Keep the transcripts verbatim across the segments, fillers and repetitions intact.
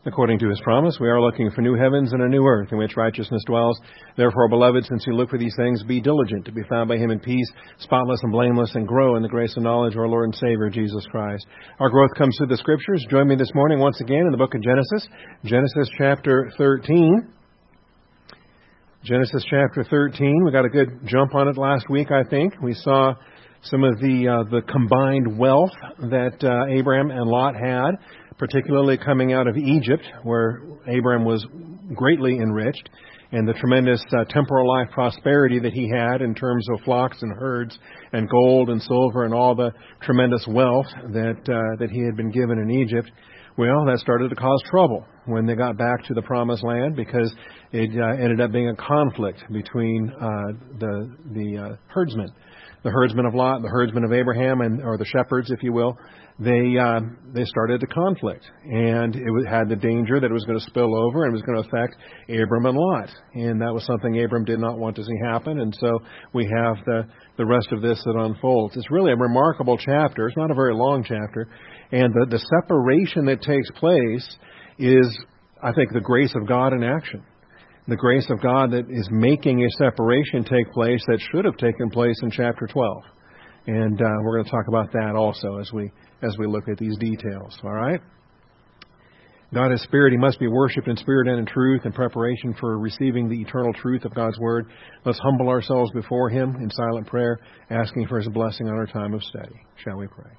According to His promise, we are looking for new heavens and a new earth in which righteousness dwells. Therefore, beloved, since you look for these things, be diligent to be found by Him in peace, spotless and blameless, and grow in the grace and knowledge of our Lord and Savior, Jesus Christ. Our growth comes through the Scriptures. Join me this morning once again in the book of Genesis, Genesis chapter thirteen. Genesis chapter thirteen. We got a good jump on it last week, I think. We saw some of the uh, the combined wealth that uh, Abraham and Lot had, particularly coming out of Egypt, where Abraham was greatly enriched, and the tremendous uh, temporal life prosperity that he had in terms of flocks and herds and gold and silver and all the tremendous wealth that uh, that he had been given in Egypt. Well, that started to cause trouble when they got back to the Promised Land, because it uh, ended up being a conflict between uh, the the uh, herdsmen, the herdsmen of Lot, the herdsmen of Abraham, and or the shepherds, if you will. They uh, they started to conflict, and it had the danger that it was going to spill over and it was going to affect Abram and Lot, and that was something Abram did not want to see happen. And so we have the the rest of this that unfolds. It's really a remarkable chapter. It's not a very long chapter, and the, the separation that takes place is, I think, the grace of God in action. The grace of God that is making a separation take place that should have taken place in chapter twelve. And uh, we're going to talk about that also as we as we look at these details. All right? God is Spirit. He must be worshipped in spirit and in truth, in preparation for receiving the eternal truth of God's Word. Let's humble ourselves before Him in silent prayer, asking for His blessing on our time of study. Shall we pray?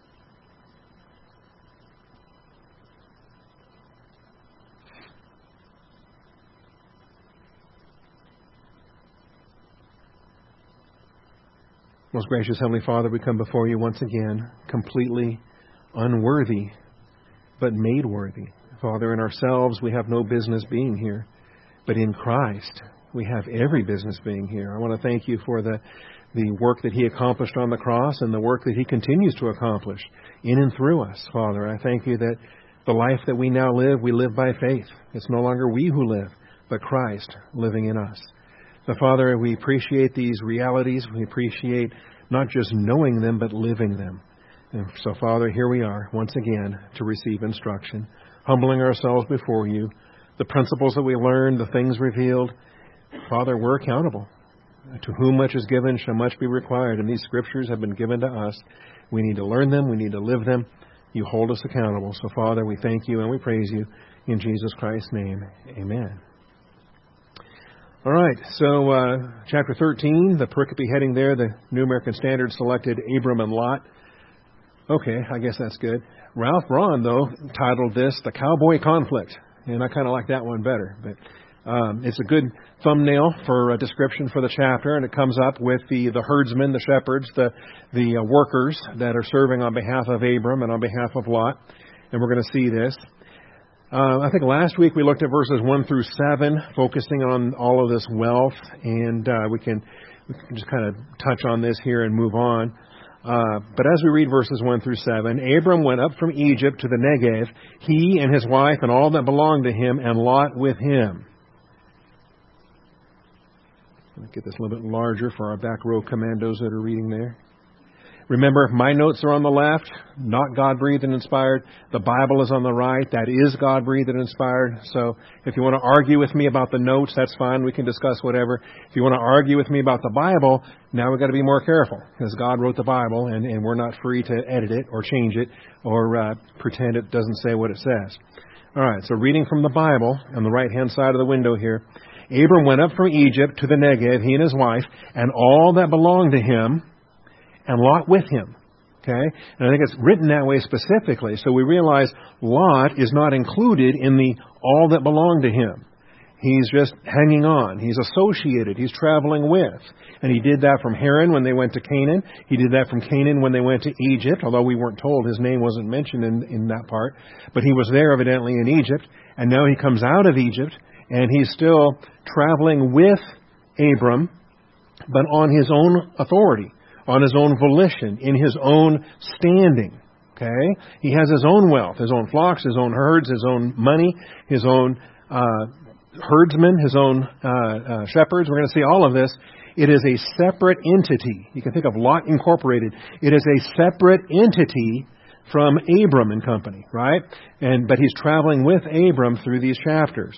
Most gracious Heavenly Father, we come before you once again, completely unworthy, but made worthy. Father, in ourselves, we have no business being here, but in Christ, we have every business being here. I want to thank you for the, the work that He accomplished on the cross and the work that He continues to accomplish in and through us. Father, I thank you that the life that we now live, we live by faith. It's no longer we who live, but Christ living in us. So, Father, we appreciate these realities. We appreciate not just knowing them, but living them. And so, Father, here we are once again to receive instruction, humbling ourselves before you. The principles that we learned, the things revealed, Father, we're accountable. To whom much is given shall much be required. And these Scriptures have been given to us. We need to learn them. We need to live them. You hold us accountable. So, Father, we thank you and we praise you. In Jesus Christ's name, amen. All right, so uh, chapter thirteen, the pericope heading there, the New American Standard selected Abram and Lot. Okay, I guess that's good. Ralph Braun, though, titled this The Cowboy Conflict, and I kind of like that one better. But um, it's a good thumbnail for a description for the chapter, and it comes up with the, the herdsmen, the shepherds, the, the uh, workers that are serving on behalf of Abram and on behalf of Lot, and we're going to see this. Uh, I think last week we looked at verses one through seven, focusing on all of this wealth, and uh, we can we can just kind of touch on this here and move on. Uh, but as we read verses one through seven, Abram went up from Egypt to the Negev, he and his wife and all that belonged to him, and Lot with him. Let me get this a little bit larger for our back row commandos that are reading there. Remember, my notes are on the left, not God-breathed and inspired. The Bible is on the right. That is God-breathed and inspired. So if you want to argue with me about the notes, that's fine. We can discuss whatever. If you want to argue with me about the Bible, now we've got to be more careful, because God wrote the Bible, and, and we're not free to edit it or change it or uh, pretend it doesn't say what it says. All right, so reading from the Bible on the right-hand side of the window here. Abram went up from Egypt to the Negev, he and his wife, and all that belonged to him, and Lot with him. Okay? And I think it's written that way specifically. So we realize Lot is not included in the all that belonged to him. He's just hanging on. He's associated. He's traveling with. And he did that from Haran when they went to Canaan. He did that from Canaan when they went to Egypt, although we weren't told. His name wasn't mentioned in, in that part. But he was there evidently in Egypt. And now he comes out of Egypt, and he's still traveling with Abram, but on his own authority, on his own volition, in his own standing. Okay? He has his own wealth, his own flocks, his own herds, his own money, his own uh, herdsmen, his own uh, uh, shepherds. We're going to see all of this. It is a separate entity. You can think of Lot Incorporated. It is a separate entity from Abram and company, right? And but he's traveling with Abram through these chapters.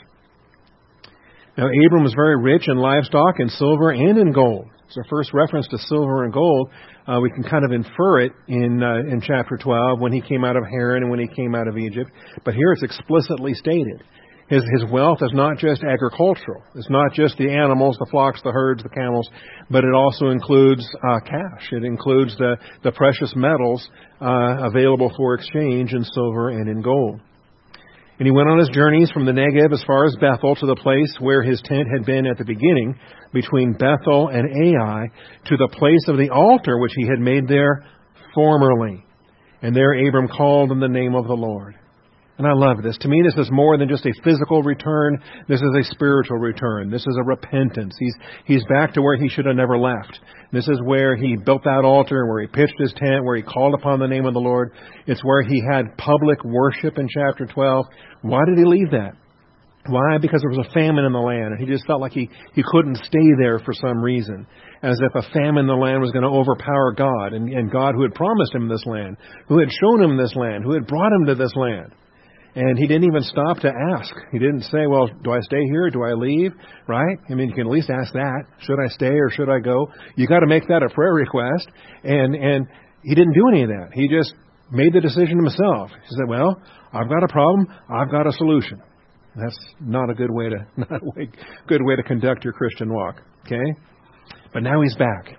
Now, Abram was very rich in livestock, in silver, and in gold. It's our first reference to silver and gold. Uh, we can kind of infer it in uh, in chapter twelve when he came out of Haran and when he came out of Egypt. But here it's explicitly stated. His his wealth is not just agricultural. It's not just the animals, the flocks, the herds, the camels, but it also includes uh, cash. It includes the, the precious metals uh, available for exchange in silver and in gold. And he went on his journeys from the Negev as far as Bethel to the place where his tent had been at the beginning, between Bethel and Ai, to the place of the altar which he had made there formerly. And there Abram called on the name of the Lord. And I love this. To me, this is more than just a physical return. This is a spiritual return. This is a repentance. He's he's back to where he should have never left. This is where he built that altar, where he pitched his tent, where he called upon the name of the Lord. It's where he had public worship in chapter twelve. Why did he leave that? Why? Because there was a famine in the land, and he just felt like he, he couldn't stay there for some reason, as if a famine in the land was going to overpower God, and, and God who had promised him this land, who had shown him this land, who had brought him to this land. And he didn't even stop to ask. He didn't say, well, do I stay here? Do I leave? Right? I mean, you can at least ask that. Should I stay or should I go? You got to make that a prayer request. And and he didn't do any of that. He just made the decision himself. He said, well, I've got a problem. I've got a solution. That's not a good way to not a way, good way to conduct your Christian walk. Okay? But now he's back.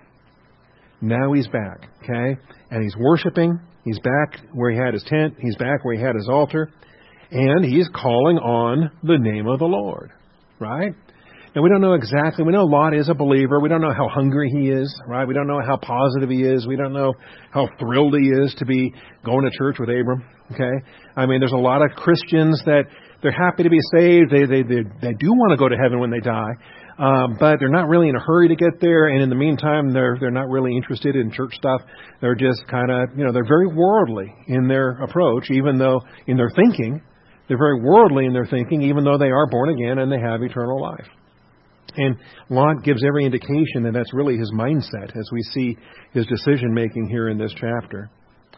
Now he's back. Okay? And he's worshiping. He's back where he had his tent. He's back where he had his altar. And he's calling on the name of the Lord, right? Now, we don't know exactly. We know Lot is a believer. We don't know how hungry he is, right? We don't know how positive he is. We don't know how thrilled he is to be going to church with Abram, okay? I mean, there's a lot of Christians that they're happy to be saved. They they they, they do want to go to heaven when they die, um, but they're not really in a hurry to get there. And in the meantime, they're they're not really interested in church stuff. They're just kind of, you know, they're very worldly in their approach, even though in their thinking, they're very worldly in their thinking, even though they are born again and they have eternal life. And Lot gives every indication that that's really his mindset as we see his decision-making here in this chapter.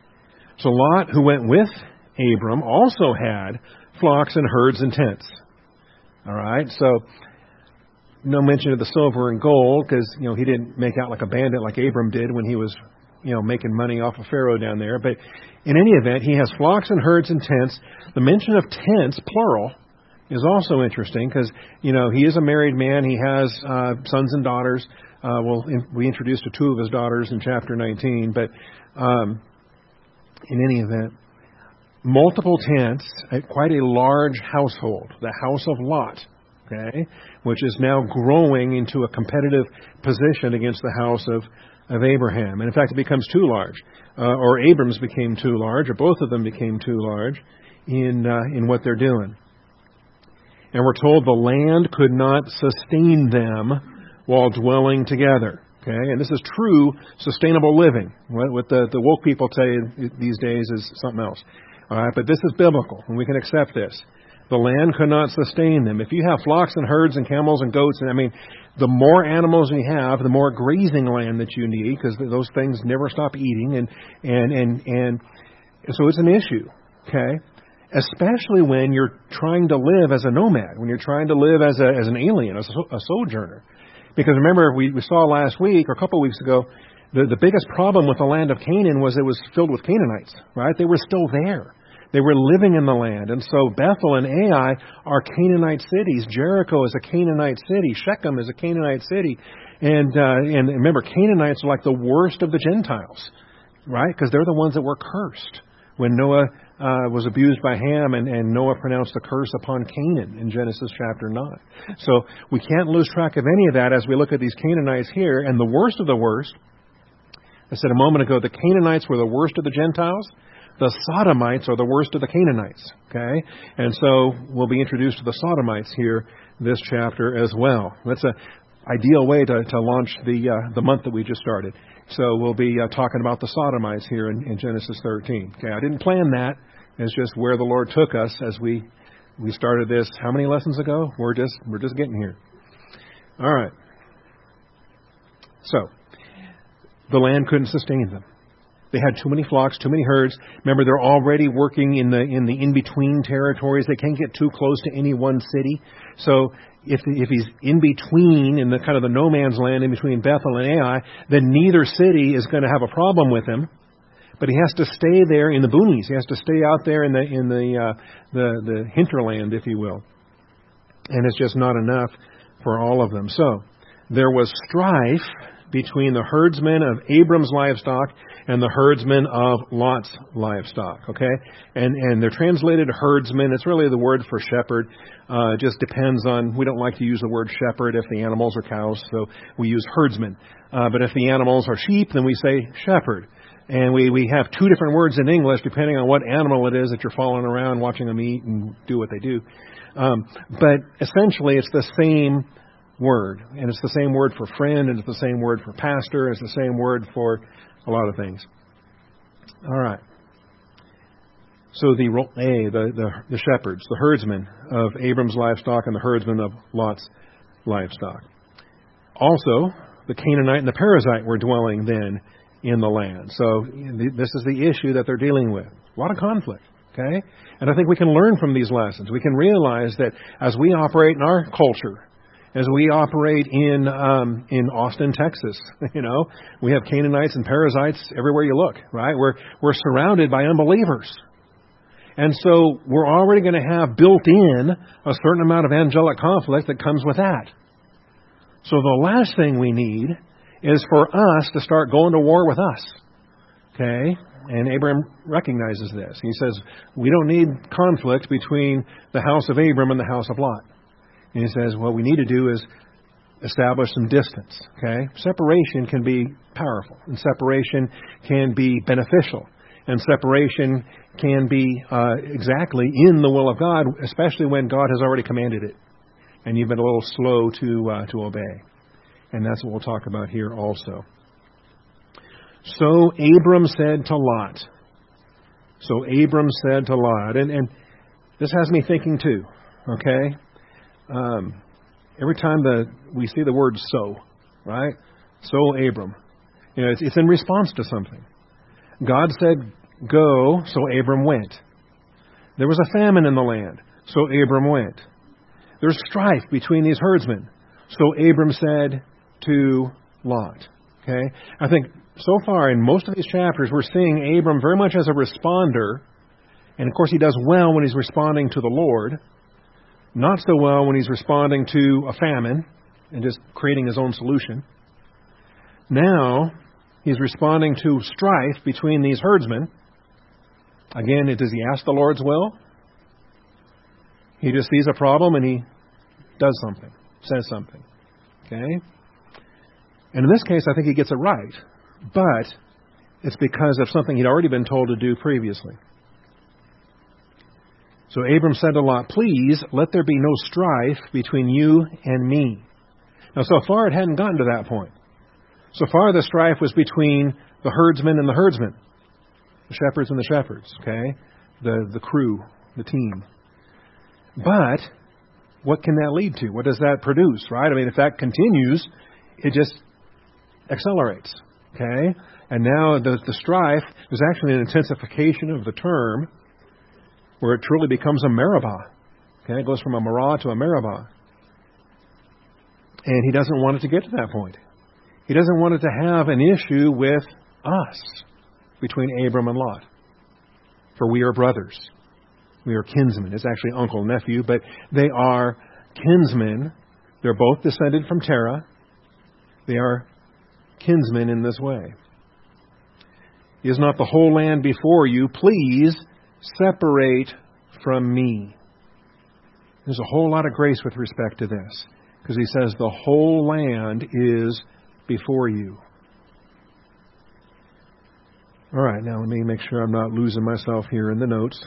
So Lot, who went with Abram, also had flocks and herds and tents. All right, so no mention of the silver and gold because, you know, he didn't make out like a bandit like Abram did when he was, you know, making money off of Pharaoh down there. But in any event, he has flocks and herds and tents. The mention of tents, plural, is also interesting because, you know, he is a married man. He has uh, sons and daughters. Uh, well, in, we introduced to two of his daughters in chapter nineteen. But um, in any event, multiple tents, quite a large household, the house of Lot, okay, which is now growing into a competitive position against the house of of Abraham. And in fact, it becomes too large, uh, or Abram's became too large, or both of them became too large in uh, in what they're doing. And we're told the land could not sustain them while dwelling together. Okay, and this is true sustainable living. What, what the, the woke people say these days is something else. All right, but this is biblical, and we can accept this. The land could not sustain them. If you have flocks and herds and camels and goats, and I mean, the more animals you have, the more grazing land that you need, because those things never stop eating, and and and and so it's an issue. Okay, especially when you're trying to live as a nomad, when you're trying to live as a as an alien, as a, a sojourner. Because remember, we, we saw last week or a couple of weeks ago, the the biggest problem with the land of Canaan was it was filled with Canaanites. Right? They were still there. They were living in the land. And so Bethel and Ai are Canaanite cities. Jericho is a Canaanite city. Shechem is a Canaanite city. And uh, and remember, Canaanites are like the worst of the Gentiles, right? Because they're the ones that were cursed when Noah uh, was abused by Ham and, and Noah pronounced a curse upon Canaan in Genesis chapter nine. So we can't lose track of any of that as we look at these Canaanites here. And the worst of the worst, I said a moment ago, the Canaanites were the worst of the Gentiles. The Sodomites are the worst of the Canaanites, okay? And so we'll be introduced to the Sodomites here this chapter as well. That's an ideal way to, to launch the uh, the month that we just started. So we'll be uh, talking about the Sodomites here in, in Genesis thirteen. Okay, I didn't plan that. It's just where the Lord took us as we we started this. How many lessons ago? We're just we're just getting here. All right. So the land couldn't sustain them. They had too many flocks, too many herds. Remember, they're already working in the in the in-between territories. They can't get too close to any one city. So if if he's in between, in the kind of the no man's land in between Bethel and Ai, then neither city is going to have a problem with him. But he has to stay there in the boonies. He has to stay out there in the in the uh, the the hinterland, if you will. And it's just not enough for all of them. So there was strife between the herdsmen of Abram's livestock and the herdsmen of Lot's livestock. Okay, and and they're translated herdsmen. It's really the word for shepherd. Uh, it just depends on. We don't like to use the word shepherd if the animals are cows, so we use herdsman. Uh, but if the animals are sheep, then we say shepherd. And we, we have two different words in English depending on what animal it is that you're following around, watching them eat and do what they do. Um, but essentially, it's the same word. And it's the same word for friend, and it's the same word for pastor, it's the same word for a lot of things. All right. So the A, the, the, the shepherds, the herdsmen of Abram's livestock and the herdsmen of Lot's livestock. Also, the Canaanite and the Perizzite were dwelling then in the land. So this is the issue that they're dealing with. A lot of conflict, okay? And I think we can learn from these lessons. We can realize that as we operate in our culture, as we operate in um, in Austin, Texas, you know, we have Canaanites and Perizzites everywhere you look, right? We're we're surrounded by unbelievers. And so we're already going to have built in a certain amount of angelic conflict that comes with that. So the last thing we need is for us to start going to war with us. Okay? And Abraham recognizes this. He says, we don't need conflict between the house of Abram and the house of Lot. And he says, what we need to do is establish some distance. Okay? Separation can be powerful, and separation can be beneficial, and separation can be uh, exactly in the will of God, especially when God has already commanded it, and you've been a little slow to uh, to obey. And that's what we'll talk about here also. So Abram said to Lot. So Abram said to Lot. And, and this has me thinking too. Okay? Um, every time the we see the word so, right? So Abram. You know, it's, it's in response to something. God said, go, so Abram went. There was a famine in the land, so Abram went. There's strife between these herdsmen. So Abram said to Lot. Okay? I think so far in most of these chapters, we're seeing Abram very much as a responder. And of course, he does well when he's responding to the Lord. Not so well when he's responding to a famine and just creating his own solution. Now, he's responding to strife between these herdsmen. Again, does he ask the Lord's will? He just sees a problem and he does something, says something. Okay? And in this case, I think he gets it right. But it's because of something he'd already been told to do previously. So Abram said to Lot, please, let there be no strife between you and me. Now, so far it hadn't gotten to that point. So far the strife was between the herdsmen and the herdsmen. The shepherds and the shepherds, okay? The, the crew, the team. But what can that lead to? What does that produce, right? I mean, if that continues, it just accelerates, okay? And now the, the strife is actually an intensification of the term where it truly becomes a Meribah. Okay, it goes from a Marah to a Meribah. And he doesn't want it to get to that point. He doesn't want it to have an issue with us between Abram and Lot. For we are brothers. We are kinsmen. It's actually uncle and nephew, but they are kinsmen. They're both descended from Terah. They are kinsmen in this way. Is not the whole land before you? Please separate from me. There's a whole lot of grace with respect to this, because he says the whole land is before you. All right, now let me make sure I'm not losing myself here in the notes.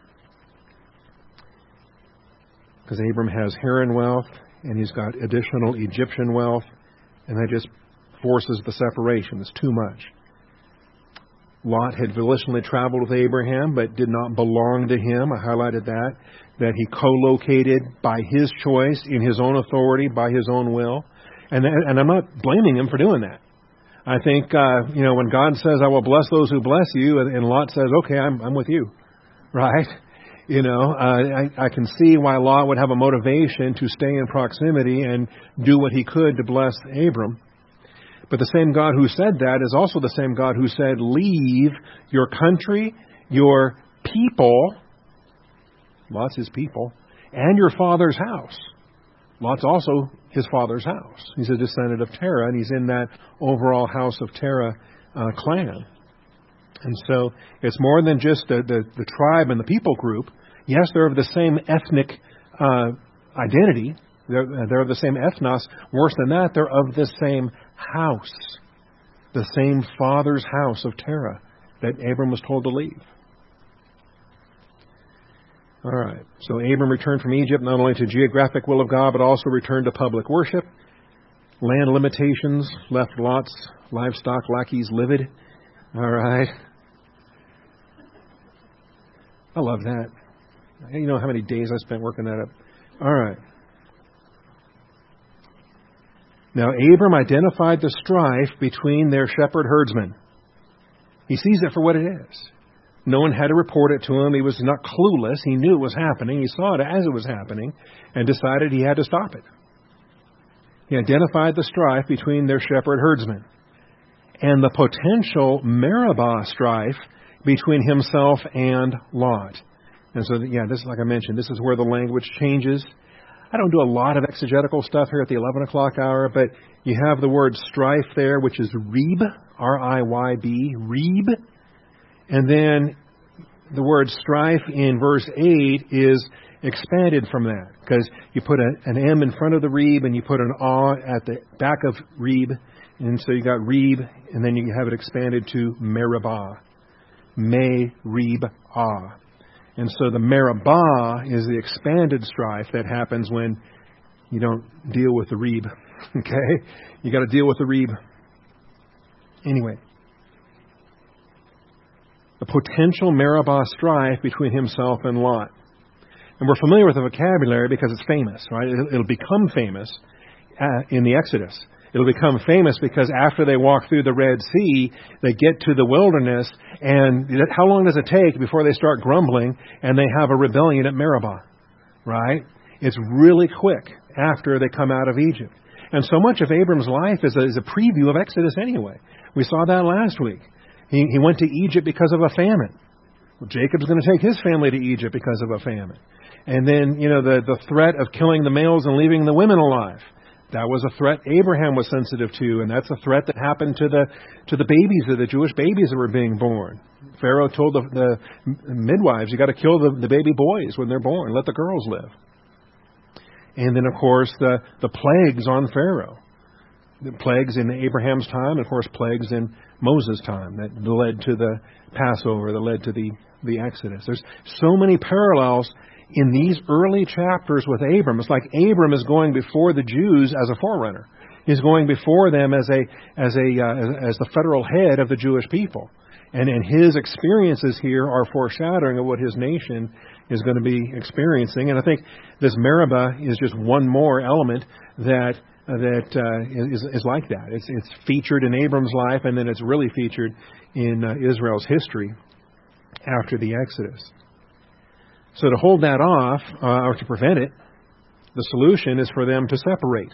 Because Abram has Haran wealth, and he's got additional Egyptian wealth, and that just forces the separation. It's too much. Lot had volitionally traveled with Abraham, but did not belong to him. I highlighted that. That he co-located by his choice, in his own authority, by his own will. And, and I'm not blaming him for doing that. I think, uh, you know, when God says, I will bless those who bless you, and, and Lot says, okay, I'm, I'm with you, right? You know, uh, I, I can see why Lot would have a motivation to stay in proximity and do what he could to bless Abram. But the same God who said that is also the same God who said, leave your country, your people, Lot's his people, and your father's house. Lot's also his father's house. He's a descendant of Terah, and he's in that overall house of Terah uh, clan. And so it's more than just the, the, the tribe and the people group. Yes, they're of the same ethnic uh, identity. They're, they're of the same ethnos. Worse than that, they're of the same house. The same father's house of Terah that Abram was told to leave. All right. So Abram returned from Egypt not only to geographic will of God, but also returned to public worship. Land limitations left Lot's livestock lackeys livid. All right. I love that. You know how many days I spent working that up. All right. Now, Abram identified the strife between their shepherd herdsmen. He sees it for what it is. No one had to report it to him. He was not clueless. He knew it was happening. He saw it as it was happening and decided he had to stop it. He identified the strife between their shepherd herdsmen and the potential Meribah strife between himself and Lot. And so, yeah, this is like I mentioned, this is where the language changes. I don't do a lot of exegetical stuff here at the eleven o'clock hour, but you have the word strife there, which is Rib, R I Y B, Rib. And then the word strife in verse eight is expanded from that, because you put a, an M in front of the Reb and you put an A at the back of Reb. And so you got Reb, and then you have it expanded to Meribah. Me-Rib-Ah. And so the Meribah is the expanded strife that happens when you don't deal with the Reb. Okay? You got to deal with the Reb. Anyway. The potential Meribah strife between himself and Lot. And we're familiar with the vocabulary because it's famous, right? It'll, it'll become famous uh, in the Exodus. It'll become famous because after they walk through the Red Sea, they get to the wilderness, and how long does it take before they start grumbling and they have a rebellion at Meribah, right? It's really quick after they come out of Egypt. And so much of Abram's life is a, is a preview of Exodus anyway. We saw that last week. He, he went to Egypt because of a famine. Well, Jacob's going to take his family to Egypt because of a famine. And then, you know, the, the threat of killing the males and leaving the women alive. That was a threat Abraham was sensitive to, and that's a threat that happened to the to the babies, the Jewish babies that were being born. Pharaoh told the, the midwives, you got to kill the, the baby boys when they're born. Let the girls live. And then, of course, the, the plagues on Pharaoh. The plagues in Abraham's time, and of course, plagues in Moses' time that led to the Passover, that led to the, the Exodus. There's so many parallels in these early chapters with Abram. It's like Abram is going before the Jews as a forerunner. He's going before them as a as a uh, as, as the federal head of the Jewish people. And and his experiences here are foreshadowing of what his nation is going to be experiencing. And I think this Meribah is just one more element that uh, that uh, is is like that. It's it's featured in Abram's life, and then it's really featured in uh, Israel's history after the Exodus. So to hold that off, uh, or to prevent it, the solution is for them to separate.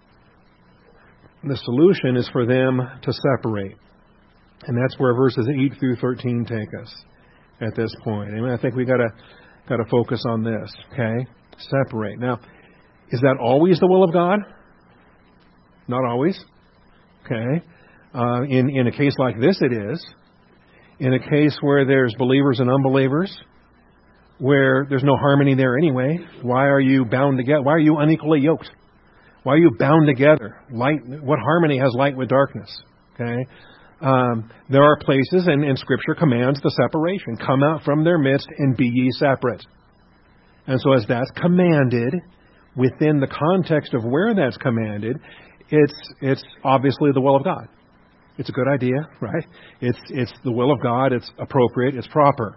The solution is for them to separate. And that's where verses eight through thirteen take us at this point. And I think we gotta gotta focus on this, okay? Separate. Now, is that always the will of God? Not always. Okay. Uh, in, in a case like this, it is. In a case where there's believers and unbelievers, where there's no harmony there anyway, why are you bound together? Why are you unequally yoked? Why are you bound together? Light. What harmony has light with darkness? Okay. Um, there are places, and, and Scripture commands the separation. Come out from their midst and be ye separate. And so as that's commanded, within the context of where that's commanded, it's it's obviously the will of God. It's a good idea, right? It's it's the will of God. It's appropriate. It's proper.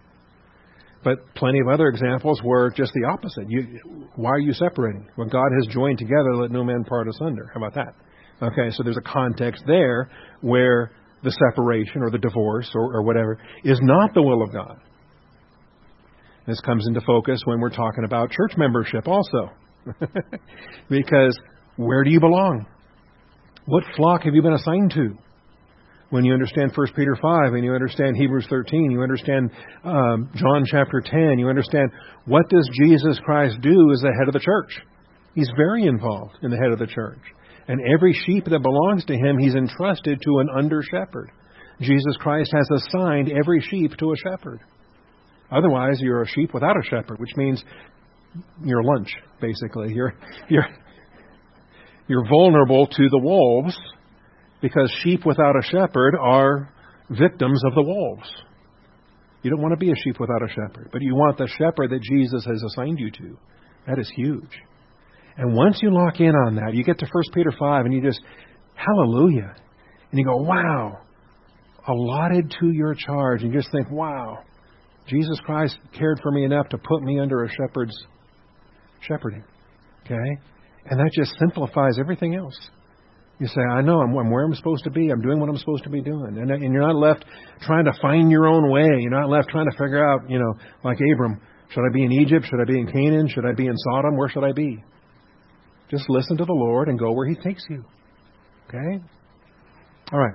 But plenty of other examples were just the opposite. You, why are you separating? What God has joined together, let no man part asunder. How about that? Okay, so there's a context there where the separation or the divorce or, or whatever is not the will of God. This comes into focus when we're talking about church membership also. Because where do you belong? What flock have you been assigned to? When you understand First Peter five and you understand Hebrews thirteen, you understand um, John chapter ten, you understand what does Jesus Christ do as the head of the church? He's very involved in the head of the church. And every sheep that belongs to him, he's entrusted to an under-shepherd. Jesus Christ has assigned every sheep to a shepherd. Otherwise, you're a sheep without a shepherd, which means you're lunch, basically. You're, you're, you're vulnerable to the wolves, because sheep without a shepherd are victims of the wolves. You don't want to be a sheep without a shepherd, but you want the shepherd that Jesus has assigned you to. That is huge. And once you lock in on that, you get to First Peter five and you just, hallelujah. And you go, wow, allotted to your charge. And you just think, wow, Jesus Christ cared for me enough to put me under a shepherd's shepherding. Okay? And that just simplifies everything else. You say, I know, I'm, I'm where I'm supposed to be. I'm doing what I'm supposed to be doing. And, and you're not left trying to find your own way. You're not left trying to figure out, you know, like Abram, should I be in Egypt? Should I be in Canaan? Should I be in Sodom? Where should I be? Just listen to the Lord and go where He takes you. Okay? All right.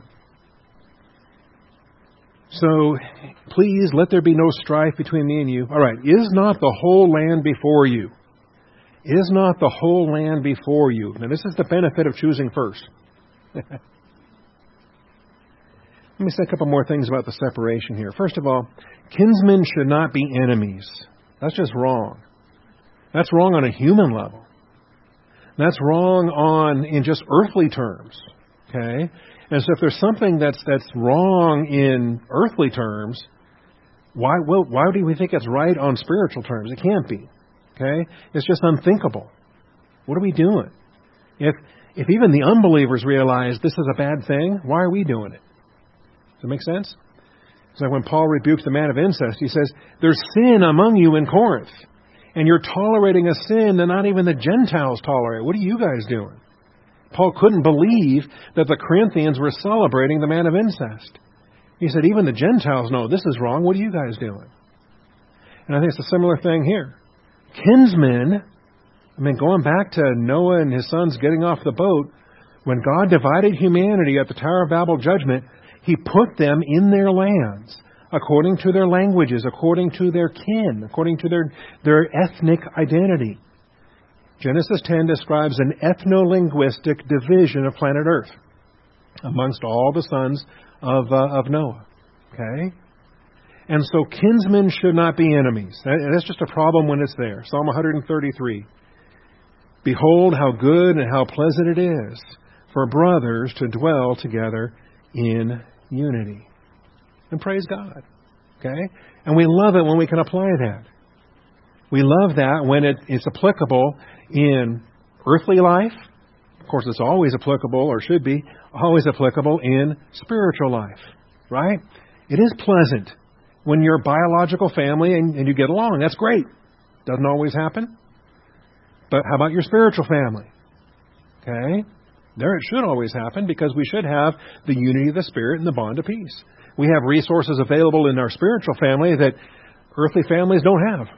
So, please, let there be no strife between me and you. All right. Is not the whole land before you? Is not the whole land before you? Now, this is the benefit of choosing first. Let me say a couple more things about the separation here. First of all, kinsmen should not be enemies. That's just wrong. That's wrong on a human level. That's wrong on in just earthly terms. Okay? And so if there's something that's that's wrong in earthly terms, why well, why do we think it's right on spiritual terms? It can't be. Okay? It's just unthinkable. What are we doing? If if even the unbelievers realize this is a bad thing, why are we doing it? Does that make sense? It's like when Paul rebukes the man of incest, he says, there's sin among you in Corinth, and you're tolerating a sin that not even the Gentiles tolerate. What are you guys doing? Paul couldn't believe that the Corinthians were celebrating the man of incest. He said, even the Gentiles know this is wrong. What are you guys doing? And I think it's a similar thing here. Kinsmen, I mean, going back to Noah and his sons getting off the boat, when God divided humanity at the Tower of Babel judgment, He put them in their lands, according to their languages, according to their kin, according to their, their ethnic identity. Genesis ten describes an ethno-linguistic division of planet Earth amongst all the sons of, uh, of Noah. Okay? And so kinsmen should not be enemies. And that's just a problem when it's there. Psalm one thirty-three. Behold how good and how pleasant it is for brothers to dwell together in unity. And praise God. Okay? And we love it when we can apply that. We love that when it, it's applicable in earthly life. Of course, it's always applicable, or should be, always applicable in spiritual life. Right? It is pleasant when you're a biological family and, and you get along. That's great. Doesn't always happen. But how about your spiritual family? Okay? There it should always happen, because we should have the unity of the Spirit and the bond of peace. We have resources available in our spiritual family that earthly families don't have.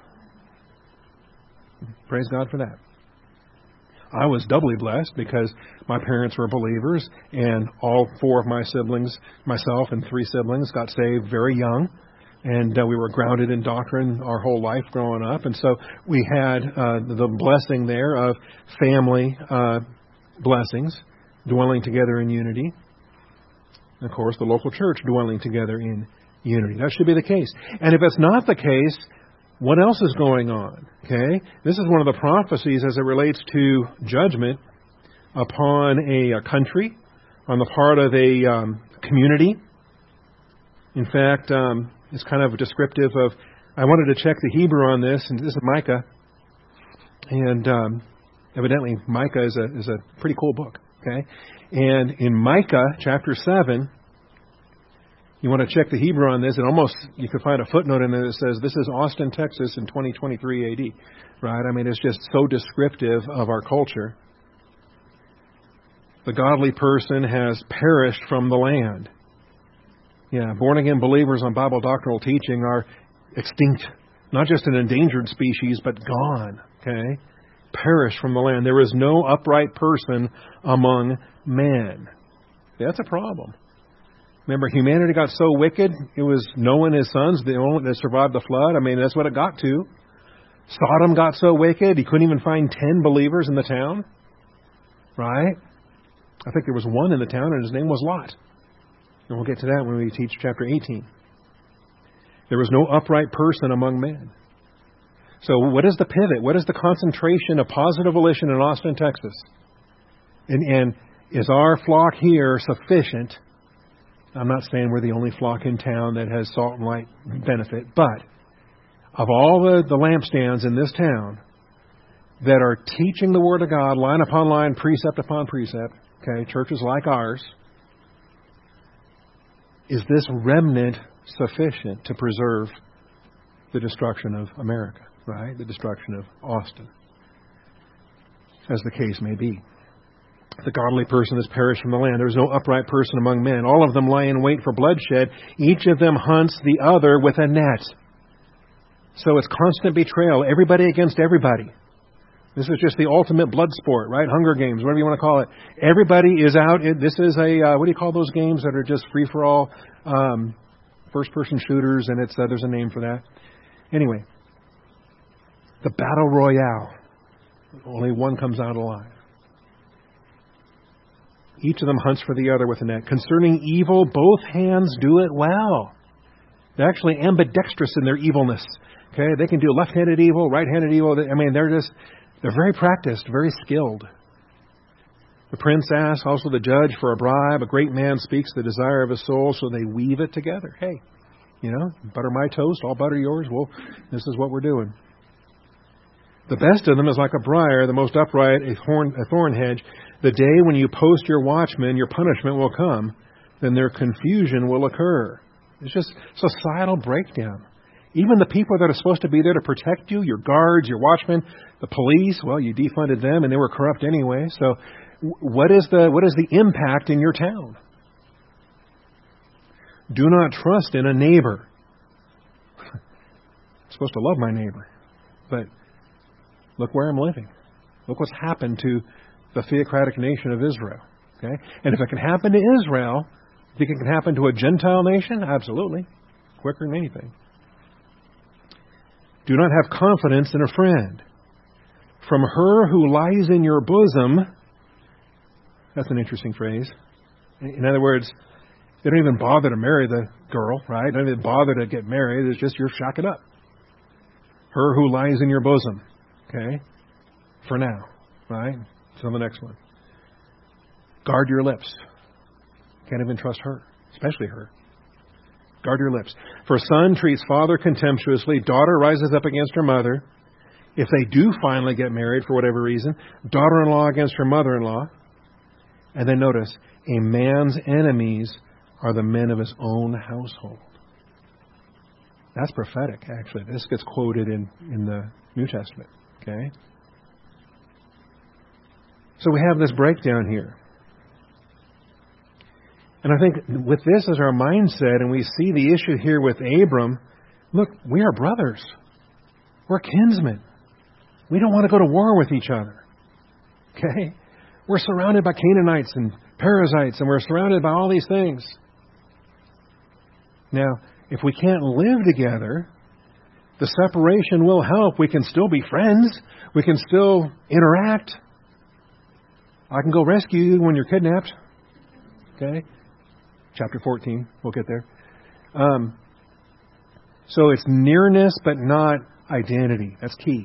Praise God for that. I was doubly blessed because my parents were believers, and all four of my siblings, myself and three siblings, got saved very young. And uh, we were grounded in doctrine our whole life growing up. And so we had uh, the blessing there of family uh, blessings, dwelling together in unity. And of course, the local church dwelling together in unity. That should be the case. And if it's not the case, what else is going on? Okay, this is one of the prophecies as it relates to judgment upon a, a country, on the part of a um, community. In fact, um, it's kind of descriptive of, I wanted to check the Hebrew on this, and this is Micah. And um, evidently Micah is a, is a pretty cool book. Okay, and in Micah chapter seven, you want to check the Hebrew on this, and almost you could find a footnote in there that says, this is Austin, Texas in twenty twenty-three A D. Right? I mean, it's just so descriptive of our culture. The godly person has perished from the land. Yeah, born-again believers on Bible doctrinal teaching are extinct. Not just an endangered species, but gone. Okay? Perished from the land. There is no upright person among men. That's a problem. Remember, humanity got so wicked, it was Noah and his sons, the only that survived the flood. I mean, that's what it got to. Sodom got so wicked, he couldn't even find ten believers in the town. Right? I think there was one in the town, and his name was Lot. And we'll get to that when we teach chapter eighteen. There was no upright person among men. So what is the pivot? What is the concentration of positive volition in Austin, Texas? And, and is our flock here sufficient? I'm not saying we're the only flock in town that has salt and light benefit, but of all the, the lampstands in this town that are teaching the Word of God line upon line, precept upon precept, okay, churches like ours, is this remnant sufficient to preserve the destruction of America, right? The destruction of Austin, as the case may be. The godly person has perished from the land. There is no upright person among men. All of them lie in wait for bloodshed. Each of them hunts the other with a net. So it's constant betrayal. Everybody against everybody. This is just the ultimate blood sport, right? Hunger Games, whatever you want to call it. Everybody is out. This is a, uh, what do you call those games that are just free-for-all, um, first-person shooters, and it's uh, there's a name for that. Anyway, the battle royale. Only one comes out alive. Each of them hunts for the other with a net. Concerning evil, both hands do it well. They're actually ambidextrous in their evilness. Okay, they can do left-handed evil, right-handed evil. I mean, they're just, they're very practiced, very skilled. The prince asks, also the judge, for a bribe. A great man speaks the desire of his soul, so they weave it together. Hey, you know, butter my toast, I'll butter yours. Well, this is what we're doing. The best of them is like a briar, the most upright, a thorn, a thorn hedge. The day when you post your watchmen, your punishment will come. Then their confusion will occur. It's just societal breakdown. Even the people that are supposed to be there to protect you, your guards, your watchmen, the police, well, you defunded them and they were corrupt anyway. So what is the what is the impact in your town? Do not trust in a neighbor. I'm supposed to love my neighbor. But look where I'm living. Look what's happened to the theocratic nation of Israel. Okay? And if it can happen to Israel, think it can happen to a Gentile nation? Absolutely. Quicker than anything. Do not have confidence in a friend. From her who lies in your bosom, that's an interesting phrase. In other words, they don't even bother to marry the girl, right? They don't even bother to get married. It's just you're shacking up. Her who lies in your bosom. Okay? For now, right? So the next one. Guard your lips. Can't even trust her, especially her. Guard your lips. For son treats father contemptuously. Daughter rises up against her mother. If they do finally get married for whatever reason, daughter-in-law against her mother-in-law. And then notice, a man's enemies are the men of his own household. That's prophetic, actually. This gets quoted in, in the New Testament. Okay? So we have this breakdown here. And I think with this as our mindset, and we see the issue here with Abram, look, we are brothers. We're kinsmen. We don't want to go to war with each other. Okay? We're surrounded by Canaanites and Perizzites, and we're surrounded by all these things. Now, if we can't live together, the separation will help. We can still be friends. We can still interact. I can go rescue you when you're kidnapped. Okay? Chapter fourteen. We'll get there. Um, so it's nearness, but not identity. That's key.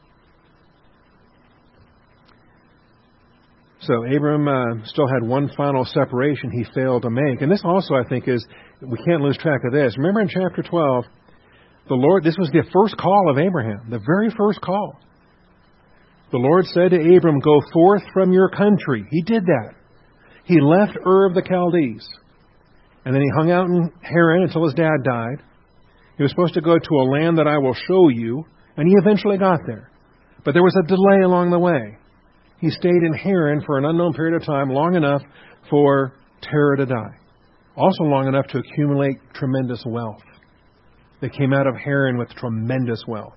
So Abram uh, still had one final separation he failed to make. And this also, I think, is, we can't lose track of this. Remember in chapter twelve, the Lord, this was the first call of Abraham, the very first call. The Lord said to Abram, go forth from your country. He did that. He left Ur of the Chaldees. And then he hung out in Haran until his dad died. He was supposed to go to a land that I will show you. And he eventually got there. But there was a delay along the way. he stayed in Haran for an unknown period of time, long enough for Terah to die. Also long enough to accumulate tremendous wealth. They came out of Haran with tremendous wealth.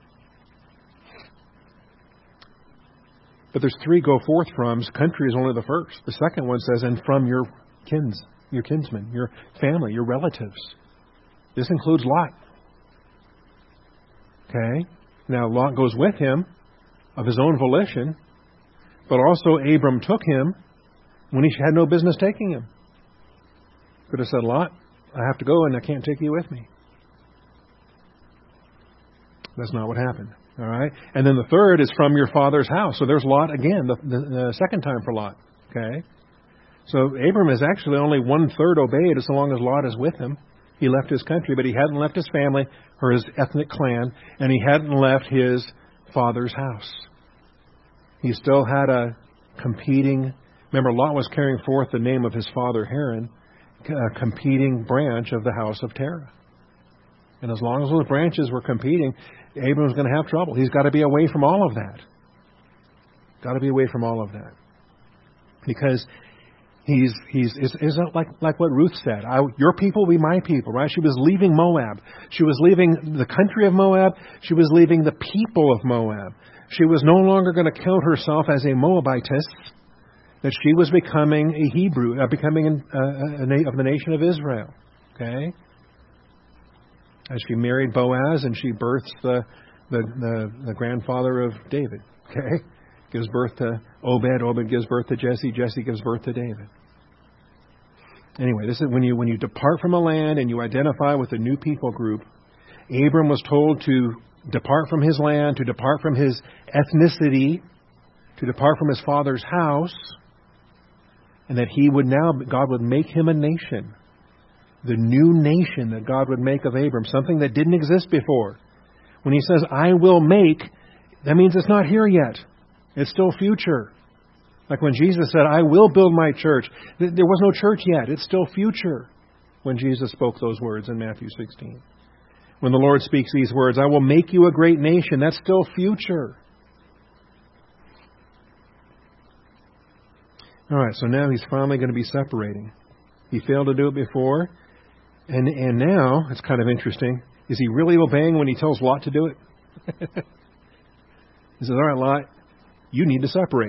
But there's three go forth froms. Country is only the first. The second one says, and from your kins, your kinsmen, your family, your relatives. This includes Lot. Okay? Now, Lot goes with him of his own volition, but also Abram took him when he had no business taking him. Could have said, Lot, I have to go and I can't take you with me. That's not what happened. All right? And then the third is from your father's house. So there's Lot again, the, the, the second time for Lot. Okay? So Abram is actually only one-third obeyed as long as Lot is with him. He left his country, but he hadn't left his family or his ethnic clan, and he hadn't left his father's house. He still had a competing... Remember, Lot was carrying forth the name of his father, Haran, a competing branch of the house of Terah. And as long as those branches were competing, Abram was going to have trouble. He's got to be away from all of that. Got to be away from all of that. Because he's he's is is like like what Ruth said. I, your people will be my people, right? She was leaving Moab. She was leaving the country of Moab. She was leaving the people of Moab. She was no longer going to count herself as a Moabitess. That she was becoming a Hebrew, uh, becoming an, uh, a na- of the nation of Israel. Okay. As she married Boaz and she births the, the, the, the grandfather of David. Okay? Gives birth to Obed. Obed gives birth to Jesse. Jesse gives birth to David. Anyway, this is when you when you depart from a land and you identify with a new people group. Abram was told to depart from his land, to depart from his ethnicity, to depart from his father's house, and that he would now, God would make him a nation. The new nation that God would make of Abram, something that didn't exist before. When he says, I will make, that means it's not here yet. It's still future. Like when Jesus said, I will build my church. There was no church yet. It's still future when Jesus spoke those words in Matthew sixteen. When the Lord speaks these words, I will make you a great nation. That's still future. All right, so now he's finally going to be separating. He failed to do it before. And and now, it's kind of interesting, is he really obeying when he tells Lot to do it? He says, all right, Lot, you need to separate.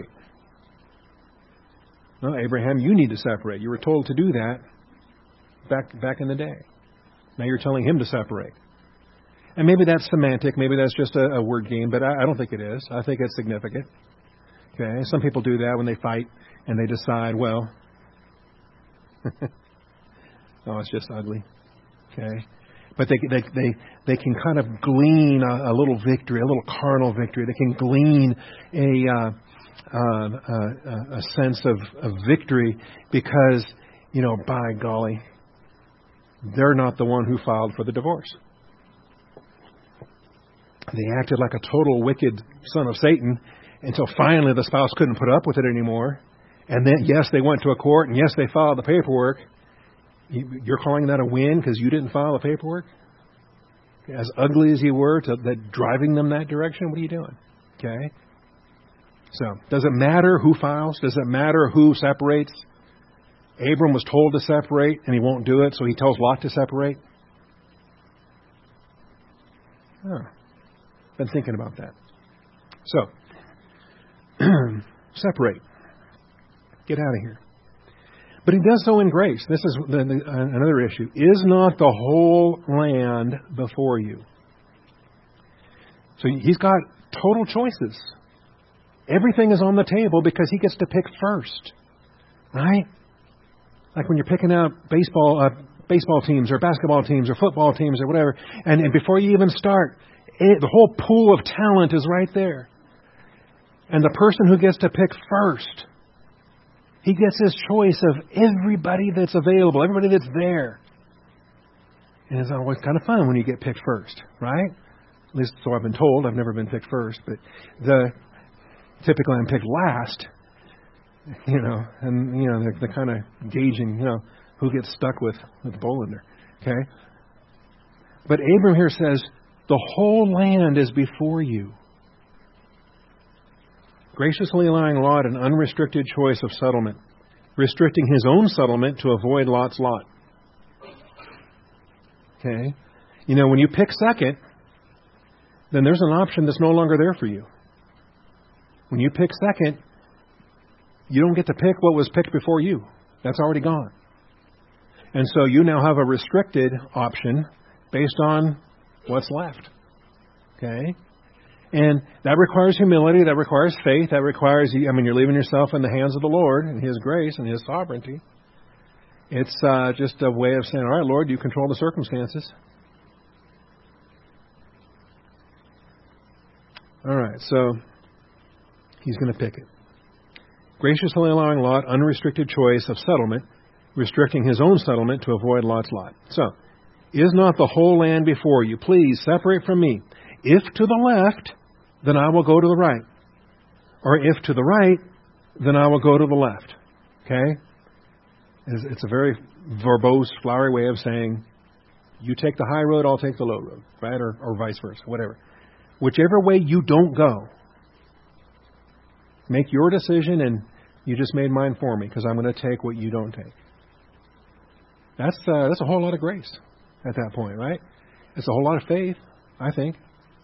No, Abraham, you need to separate. You were told to do that back back in the day. Now you're telling him to separate. And maybe that's semantic, maybe that's just a, a word game, but I, I don't think it is. I think it's significant. Okay, some people do that when they fight and they decide, well... Oh, it's just ugly. Okay, but they they they they can kind of glean a, a little victory, a little carnal victory. They can glean a uh, uh, uh, a sense of, of victory because, you know, by golly, they're not the one who filed for the divorce. They acted like a total wicked son of Satan until finally the spouse couldn't put up with it anymore. And then, yes, they went to a court, and yes, they filed the paperwork. You're calling that a win because you didn't file the paperwork? As ugly as you were, to that driving them that direction, what are you doing? Okay? So, does it matter who files? Does it matter who separates? Abram was told to separate, and he won't do it, so he tells Lot to separate. Oh, been thinking about that. So, separate. Get out of here. But he does so in grace. This is the, the, another issue. Is not the whole land before you? So he's got total choices. Everything is on the table because he gets to pick first. Right? Like when you're picking out baseball uh, baseball teams or basketball teams or football teams or whatever. And, and before you even start, it, the whole pool of talent is right there. And the person who gets to pick first, he gets his choice of everybody that's available, everybody that's there. And it's always kind of fun when you get picked first, right? At least so I've been told. I've never been picked first, but the typically I'm picked last. You know, and you know they're, they're kind of gauging, you know, who gets stuck with with Bolander. Okay, but Abram here says the whole land is before you. graciously allowing Lot an unrestricted choice of settlement, restricting his own settlement to avoid Lot's lot. Okay? You know, when you pick second, then there's an option that's no longer there for you. When you pick second, you don't get to pick what was picked before you. That's already gone. And so you now have a restricted option based on what's left. Okay? And that requires humility. That requires faith. That requires, I mean, you're leaving yourself in the hands of the Lord and His grace and His sovereignty. It's uh, just a way of saying, all right, Lord, you control the circumstances. All right, so he's going to pick it. Graciously allowing Lot unrestricted choice of settlement, restricting his own settlement to avoid Lot's lot. So, is not the whole land before you? Please separate from me. If to the left, then I will go to the right. Or if to the right, then I will go to the left. Okay? It's, it's a very verbose, flowery way of saying, you take the high road, I'll take the low road. Right? Or, or vice versa, whatever. Whichever way you don't go, make your decision and you just made mine for me because I'm going to take what you don't take. That's uh, that's a whole lot of grace at that point, right? It's a whole lot of faith, I think.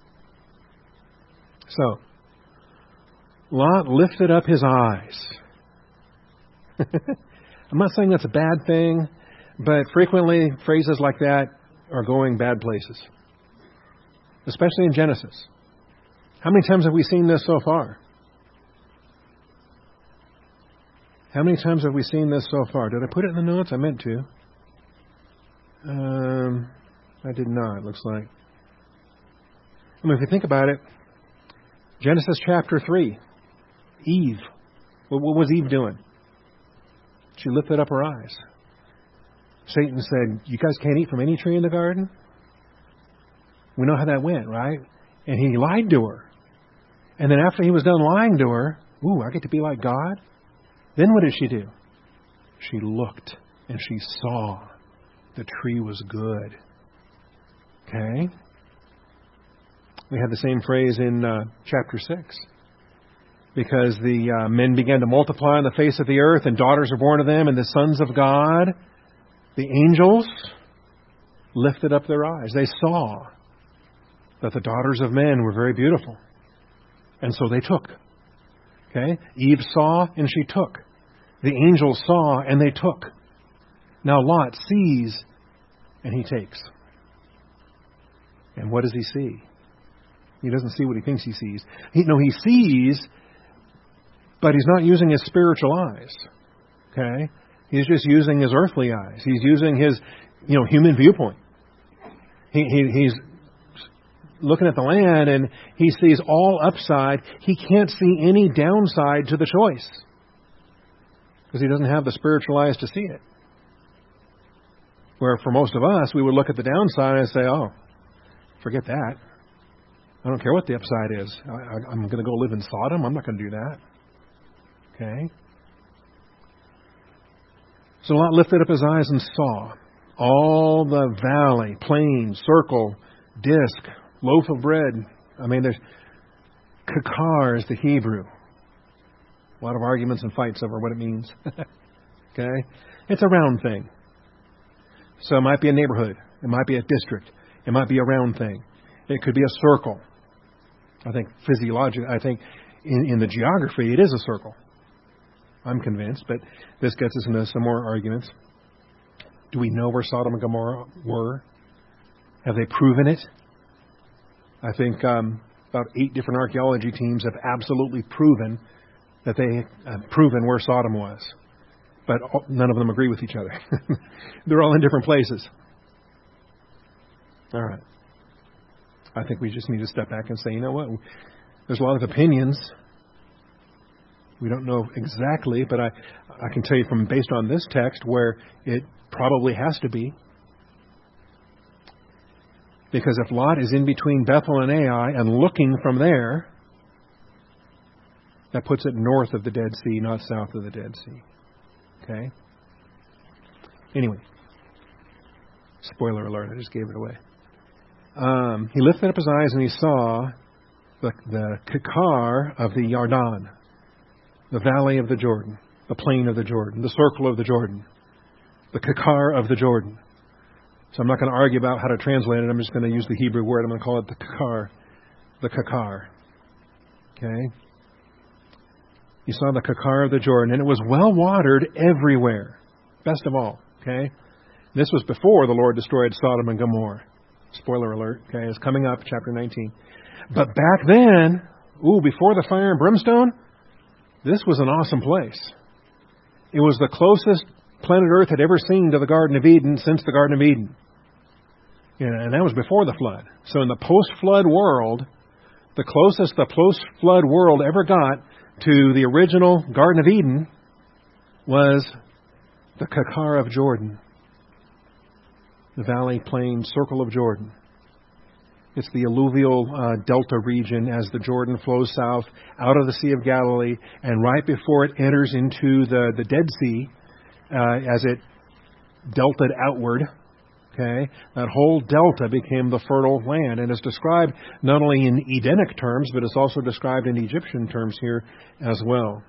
So, Lot lifted up his eyes. I'm not saying that's a bad thing, but frequently phrases like that are going bad places. Especially in Genesis. How many times have we seen this so far? How many times have we seen this so far? Did I put it in the notes? I meant to. Um, I did not, it looks like. I mean, if you think about it, Genesis chapter three, Eve. What, what was Eve doing? She lifted up her eyes. Satan said, you guys can't eat from any tree in the garden? We know how that went, right? And he lied to her. And then after he was done lying to her, ooh, I get to be like God? Then what did she do? She looked and she saw the tree was good. Okay? We had the same phrase in uh, chapter six. Because the uh, men began to multiply on the face of the earth and daughters were born to them and the sons of God, the angels, lifted up their eyes. They saw that the daughters of men were very beautiful. And so they took. Okay? Eve saw and she took. The angels saw and they took. Now Lot sees and he takes. And what does he see? He doesn't see what he thinks he sees. He, no, he sees, but he's not using his spiritual eyes. Okay? He's just using his earthly eyes. He's using his, you know, human viewpoint. He, he, he's looking at the land and he sees all upside. He can't see any downside to the choice because he doesn't have the spiritual eyes to see it. Where for most of us, we would look at the downside and say, oh, forget that. I don't care what the upside is. I, I, I'm going to go live in Sodom. I'm not going to do that. Okay? So Lot lifted up his eyes and saw all the valley, plain, circle, disc, loaf of bread. I mean, there's kakar is the Hebrew. A lot of arguments and fights over what it means. Okay? It's a round thing. So it might be a neighborhood. It might be a district. It might be a round thing. It could be a circle. I think physiologically, I think in, in the geography, it is a circle. I'm convinced, but this gets us into some more arguments. Do we know where Sodom and Gomorrah were? Have they proven it? I think um, about eight different archaeology teams have absolutely proven that they have proven where Sodom was. But all, none of them agree with each other. They're all in different places. All right. I think we just need to step back and say, you know what? There's a lot of opinions. We don't know exactly, but I, I can tell you from based on this text where it probably has to be. Because if Lot is in between Bethel and Ai and looking from there, that puts it north of the Dead Sea, not south of the Dead Sea. Okay? Anyway. Spoiler alert, I just gave it away. Um, he lifted up his eyes and he saw the, the kakar of the Yarden. the valley of the Jordan, the plain of the Jordan, the circle of the Jordan, the Kakar of the Jordan. So I'm not going to argue about how to translate it. I'm just going to use the Hebrew word. I'm going to call it the Kakar. The Kakar. Okay? You saw the Kakar of the Jordan, and it was well watered everywhere. Best of all. Okay? This was before the Lord destroyed Sodom and Gomorrah. Spoiler alert. Okay? It's coming up, chapter nineteen. But back then, ooh, before the fire and brimstone, this was an awesome place. It was the closest planet Earth had ever seen to the Garden of Eden since the Garden of Eden. You know, and that was before the flood. So in the post-flood world, the closest the post-flood world ever got to the original Garden of Eden was the Kakar of Jordan, the valley plain circle of Jordan. It's the alluvial uh, delta region as the Jordan flows south out of the Sea of Galilee, and right before it enters into the, the Dead Sea, uh, as it deltaed outward, okay, that whole delta became the fertile land. And it's described not only in Edenic terms, but it's also described in Egyptian terms here as well.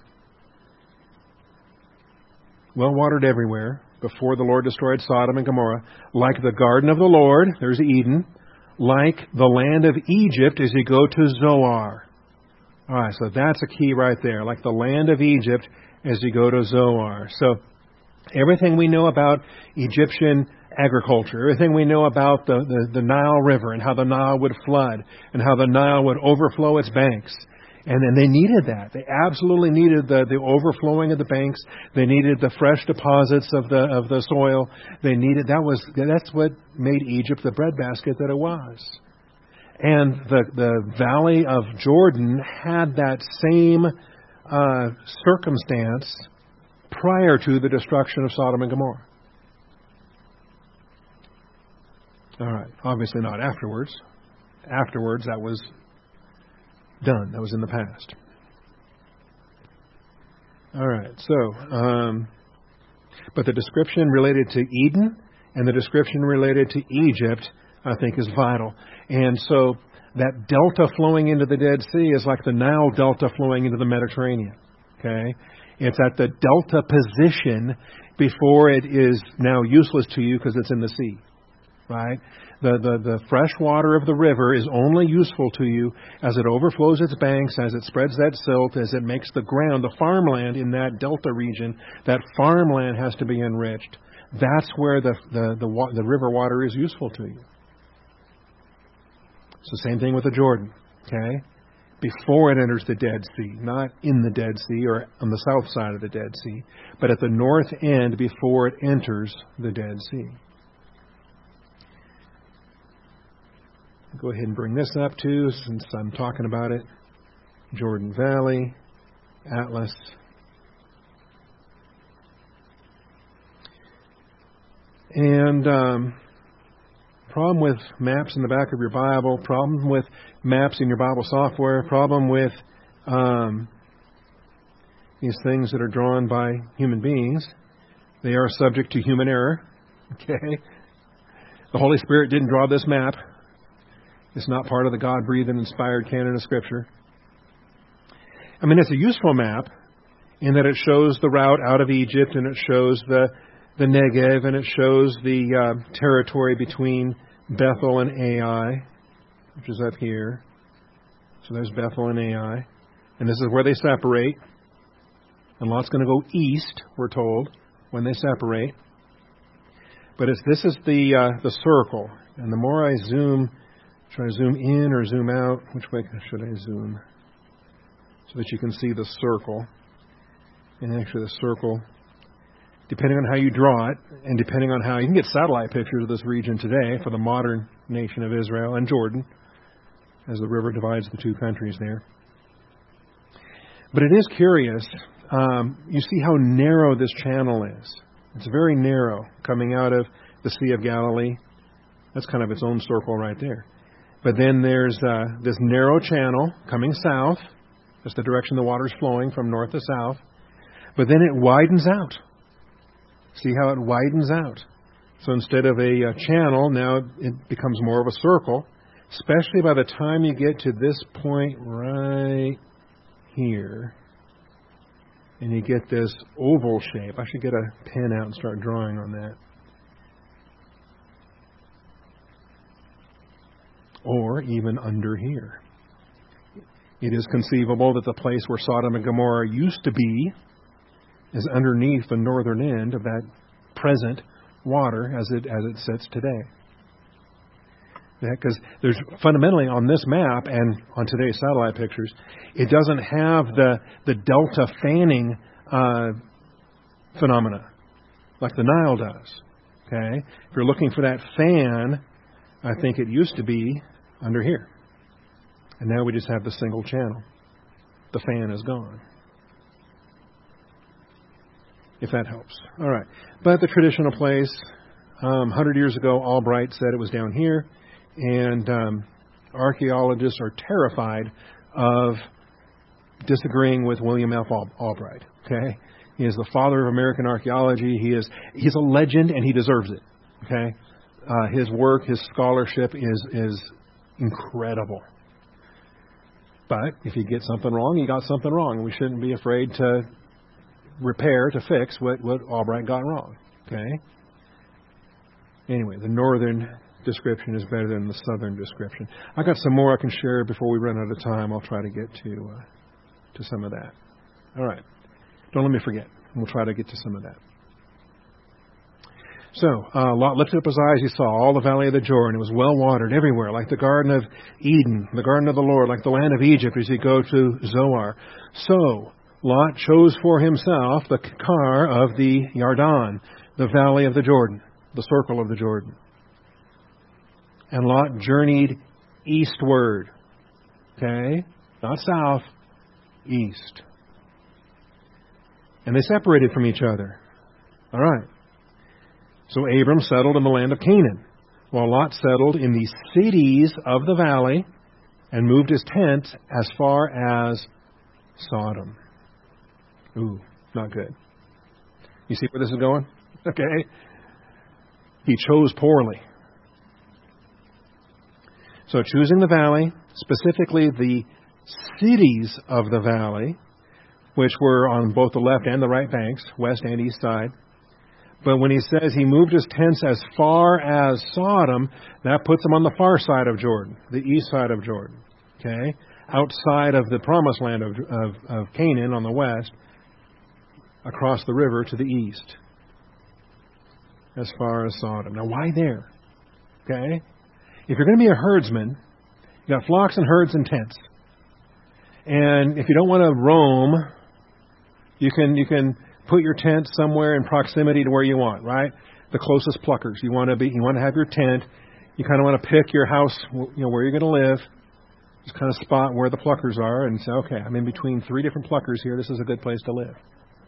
Well watered everywhere before the Lord destroyed Sodom and Gomorrah, like the garden of the Lord, there's Eden, like the land of Egypt as you go to Zoar. All right, so that's a key right there, like the land of Egypt as you go to Zoar. So everything we know about Egyptian agriculture, everything we know about the, the, the Nile River and how the Nile would flood and how the Nile would overflow its banks. And then they needed that. They absolutely needed the, the overflowing of the banks. They needed the fresh deposits of the of the soil. They needed that was that's what made Egypt the breadbasket that it was. And the the valley of Jordan had that same uh, circumstance prior to the destruction of Sodom and Gomorrah. All right, obviously not afterwards. Afterwards, that was done. That was in the past. All right. So, um, but the description related to Eden and the description related to Egypt, I think, is vital. And so that delta flowing into the Dead Sea is like the Nile delta flowing into the Mediterranean. Okay? It's at the delta position before it is now useless to you because it's in the sea. Right? The, the, the fresh water of the river is only useful to you as it overflows its banks, as it spreads that silt, as it makes the ground, the farmland in that delta region, that farmland has to be enriched. That's where the, the, the, the river water is useful to you. It's the same thing with the Jordan, okay? Before it enters the Dead Sea, not in the Dead Sea or on the south side of the Dead Sea, but at the north end before it enters the Dead Sea. Go ahead and bring this up too, since I'm talking about it. Jordan Valley, Atlas. And um, problem with maps in the back of your Bible, problem with maps in your Bible software, problem with um, these things that are drawn by human beings. They are subject to human error. Okay, the Holy Spirit didn't draw this map. It's not part of the God-breathed and inspired canon of Scripture. I mean, it's a useful map in that it shows the route out of Egypt, and it shows the, the Negev, and it shows the uh, territory between Bethel and Ai, which is up here. So there's Bethel and Ai. And this is where they separate. And Lot's going to go east, we're told, when they separate. But it's, this is the uh, the circle. And the more I zoom... Should I zoom in or zoom out? Which way should I zoom? So that you can see the circle. And actually the circle, depending on how you draw it, and depending on how... You can get satellite pictures of this region today for the modern nation of Israel and Jordan, as the river divides the two countries there. But it is curious. Um, you see how narrow this channel is. It's very narrow, coming out of the Sea of Galilee. That's kind of its own circle right there. But then there's uh, this narrow channel coming south. That's the direction the water's flowing, from north to south. But then it widens out. See how it widens out? So instead of a, a channel, now it becomes more of a circle, especially by the time you get to this point right here. And you get this oval shape. I should get a pen out and start drawing on that. Or even under here. It is conceivable that the place where Sodom and Gomorrah used to be is underneath the northern end of that present water as it as it sits today. Because there's fundamentally on this map and on today's satellite pictures, it doesn't have the the delta fanning uh, phenomena like the Nile does. Okay, if you're looking for that fan, I think it used to be under here, and now we just have the single channel. The fan is gone. If that helps. All right, but the traditional place, um, one hundred years ago, Albright said it was down here. And um, archaeologists are terrified of disagreeing with William F. Albright. Okay, he is the father of American archaeology. He is he's a legend, and he deserves it. Okay, uh, his work, his scholarship is is incredible. But if you get something wrong, you got something wrong, and we shouldn't be afraid to repair, to fix what what Albright got wrong. Okay. Anyway, the northern description is better than the southern description. I got some more I can share before we run out of time. I'll try to get to uh, to some of that. All right. Don't let me forget. We'll try to get to some of that. So, uh, Lot lifted up his eyes. He saw all the valley of the Jordan. It was well watered everywhere, like the Garden of Eden, the Garden of the Lord, like the land of Egypt as you go to Zoar. So, Lot chose for himself the Kar of the Yarden, the valley of the Jordan, the circle of the Jordan. And Lot journeyed eastward. Okay? Not south, east. And they separated from each other. All right. So Abram settled in the land of Canaan, while Lot settled in the cities of the valley and moved his tent as far as Sodom. Ooh, not good. You see where this is going? Okay. He chose poorly. So choosing the valley, specifically the cities of the valley, which were on both the left and the right banks, west and east side. But when he says he moved his tents as far as Sodom, that puts him on the far side of Jordan, the east side of Jordan. Okay? Outside of the promised land of, of, of Canaan on the west, across the river to the east, as far as Sodom. Now, why there? Okay? If you're going to be a herdsman, you got flocks and herds and tents. And if you don't want to roam, you can you can put your tent somewhere in proximity to where you want, right? The closest pluckers. You want to be you want to have your tent. You kind of want to pick your house, you know, where you're going to live. Just kind of spot where the pluckers are and say, okay, I'm in between three different pluckers here. This is a good place to live.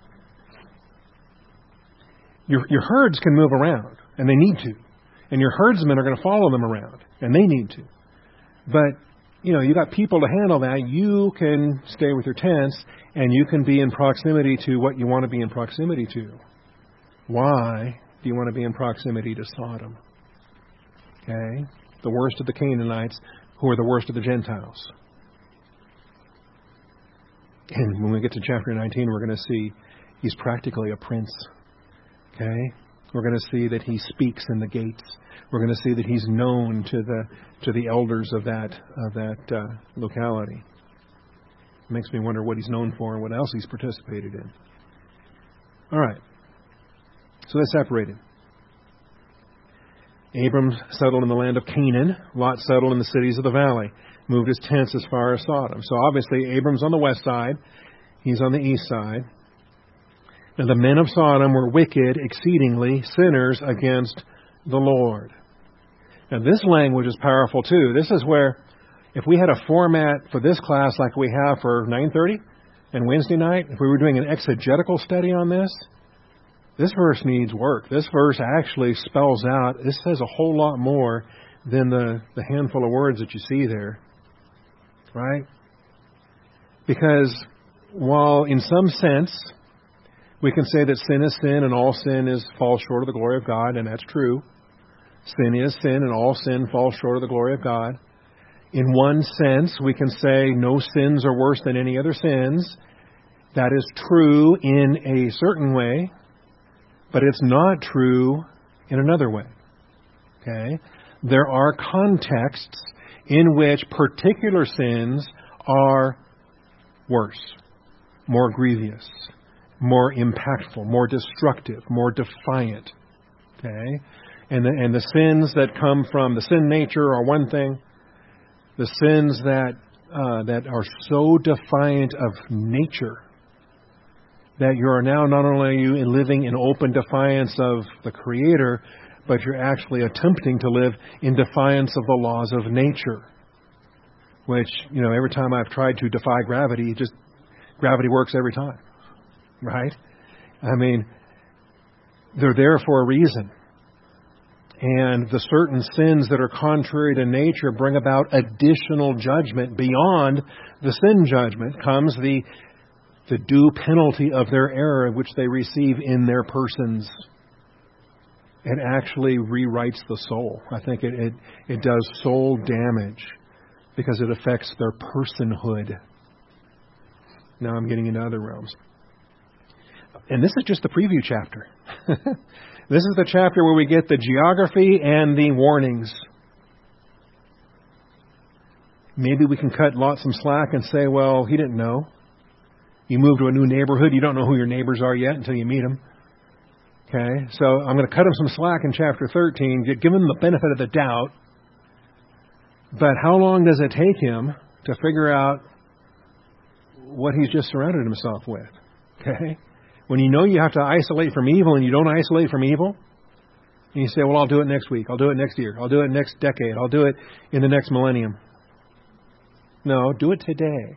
Your your herds can move around, and they need to. And your herdsmen are going to follow them around, and they need to. But, you know, you got people to handle that. You can stay with your tents, and you can be in proximity to what you want to be in proximity to. Why do you want to be in proximity to Sodom? Okay? The worst of the Canaanites, who are the worst of the Gentiles. And when we get to chapter nineteen, we're going to see he's practically a prince. Okay? We're going to see that he speaks in the gates. We're going to see that he's known to the to the elders of that of that uh, locality. It makes me wonder what he's known for and what else he's participated in. All right. So they separated. Abram settled in the land of Canaan. Lot settled in the cities of the valley. Moved his tents as far as Sodom. So obviously Abram's on the west side. He's on the east side. And the men of Sodom were wicked exceedingly, sinners against the Lord. Now this language is powerful too. This is where, if we had a format for this class like we have for nine thirty and Wednesday night, if we were doing an exegetical study on this, this verse needs work. This verse actually spells out, this says a whole lot more than the, the handful of words that you see there. Right? Because while in some sense we can say that sin is sin and all sin is falls short of the glory of God, and that's true. Sin is sin and all sin falls short of the glory of God. In one sense, we can say no sins are worse than any other sins. That is true in a certain way, but it's not true in another way. Okay? There are contexts in which particular sins are worse, more grievous, more impactful, more destructive, more defiant. Okay? And the, and the sins that come from the sin nature are one thing. The sins that uh, that are so defiant of nature that you are now not only are you living in open defiance of the Creator, but you're actually attempting to live in defiance of the laws of nature. Which, you know, every time I've tried to defy gravity, it just gravity works every time. Right? I mean, they're there for a reason. And the certain sins that are contrary to nature bring about additional judgment. Beyond the sin judgment comes the the due penalty of their error, which they receive in their persons. It actually rewrites the soul. I think it, it, it does soul damage because it affects their personhood. Now I'm getting into other realms. And this is just the preview chapter. This is the chapter where we get the geography and the warnings. Maybe we can cut Lot some slack and say, well, he didn't know. You move to a new neighborhood, you don't know who your neighbors are yet until you meet them. Okay, so I'm going to cut him some slack in chapter thirteen, give him the benefit of the doubt. But how long does it take him to figure out what he's just surrounded himself with? Okay, when you know you have to isolate from evil and you don't isolate from evil, and you say, well, I'll do it next week, I'll do it next year, I'll do it next decade, I'll do it in the next millennium. No, do it today.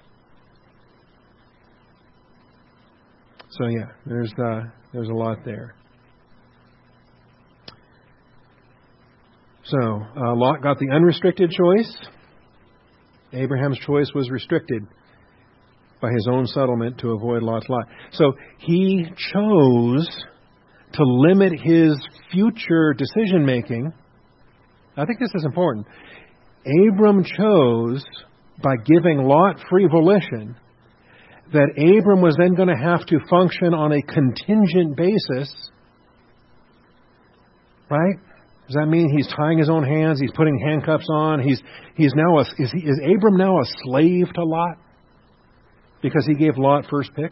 So yeah, there's uh, there's a lot there. So uh, Lot got the unrestricted choice. Abraham's choice was restricted by his own settlement to avoid Lot's lot. So he chose to limit his future decision making. I think this is important. Abram chose, by giving Lot free volition, that Abram was then going to have to function on a contingent basis. Right? Does that mean he's tying his own hands? He's putting handcuffs on? He's he's now a, is, he, is Abram now a slave to Lot because he gave Lot first pick?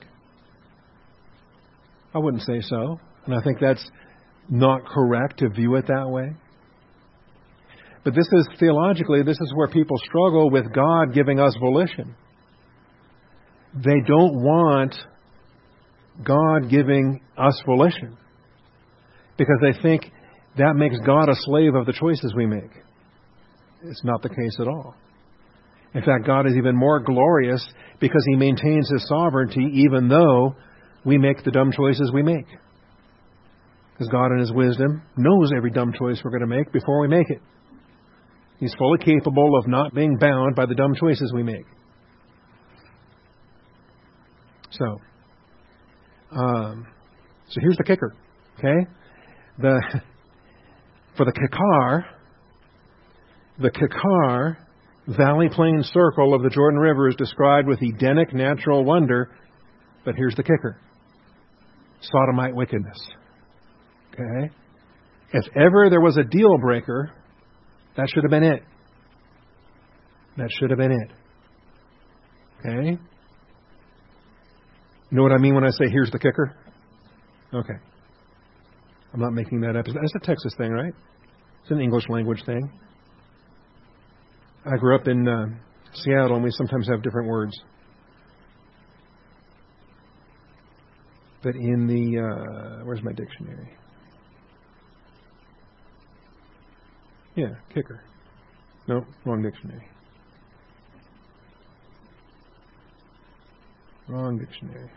I wouldn't say so. And I think that's not correct to view it that way. But this is, theologically, this is where people struggle with God giving us volition. They don't want God giving us volition because they think that makes God a slave of the choices we make. It's not the case at all. In fact, God is even more glorious because He maintains His sovereignty even though we make the dumb choices we make. Because God in His wisdom knows every dumb choice we're going to make before we make it. He's fully capable of not being bound by the dumb choices we make. So, um, so here's the kicker, okay? The for the Kikar, the Kikar Valley Plain Circle of the Jordan River is described with Edenic natural wonder, but here's the kicker: sodomite wickedness. Okay, if ever there was a deal breaker, that should have been it. That should have been it. Okay. You know what I mean when I say, here's the kicker? Okay. I'm not making that up. That's a Texas thing, right? It's an English language thing. I grew up in uh, Seattle, and we sometimes have different words. But in the... Uh, where's my dictionary? Yeah, kicker. No, wrong dictionary. Wrong dictionary.